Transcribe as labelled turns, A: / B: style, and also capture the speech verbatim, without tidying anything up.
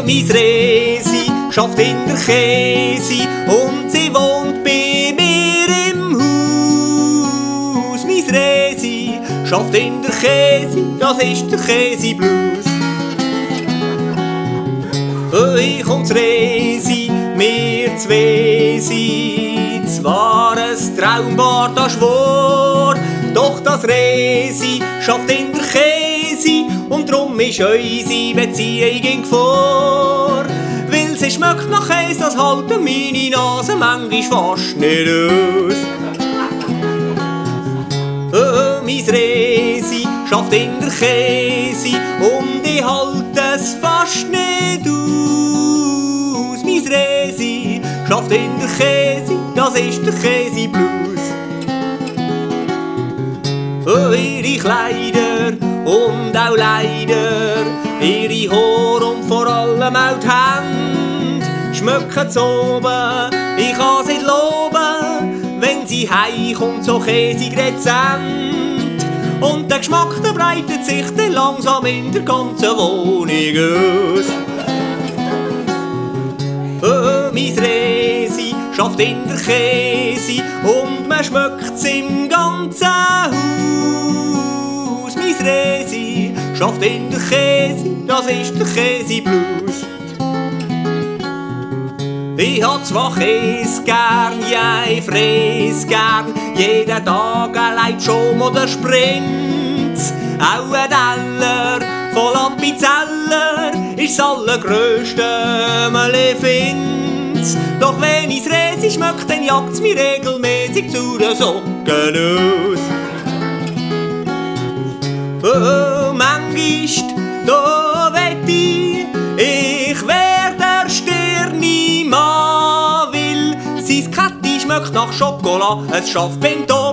A: Mein Resi schafft in der Käse und sie wohnt bei mir im Haus. Mein Resi schafft in der Käse, das ist der Käseblues. Ich und das Resi, wir zwei sind zwar ein Traumpaar, das schwor, doch das Resi schafft in der Käse und drum ist unsere Beziehung vor. Weil sie schmeckt nach Käse, das halten meine Nase manchmal fast nicht aus. Oh, mein Resi schafft in der Käse und ich halte es fast nicht aus. Mein Resi schafft in der Käse, das ist der Käseblues. Oh, ihre Kleider und auch leider ihre Haare und vor allem auch die Hände schmücken zu oben, ich kann sie loben, wenn sie heimkommt, so käsig dezent. Und der Geschmack, der breitet sich dann langsam in der ganzen Wohnung aus. Oh, mein Resi schafft in der Käse und man schmeckt's im ganzen Haus. Mein Resi schafft in der Käse, das ist der Käseblues. Ich hab zwar Käse gern, ja, ich fress gern jeden Tag ein Leibschom oder Sprinz. Auch ein Teller voll Appenzeller ist das allergrösste, man find's. Doch wenn ich's Resi schmeckt, dann jagt's mir regelmäßig zu den Socken aus. Oh, manchmal, da wett ich, ich wär der Stirni Mann, weil sein Kätti schmeckt nach Schokolade, es schafft Pinto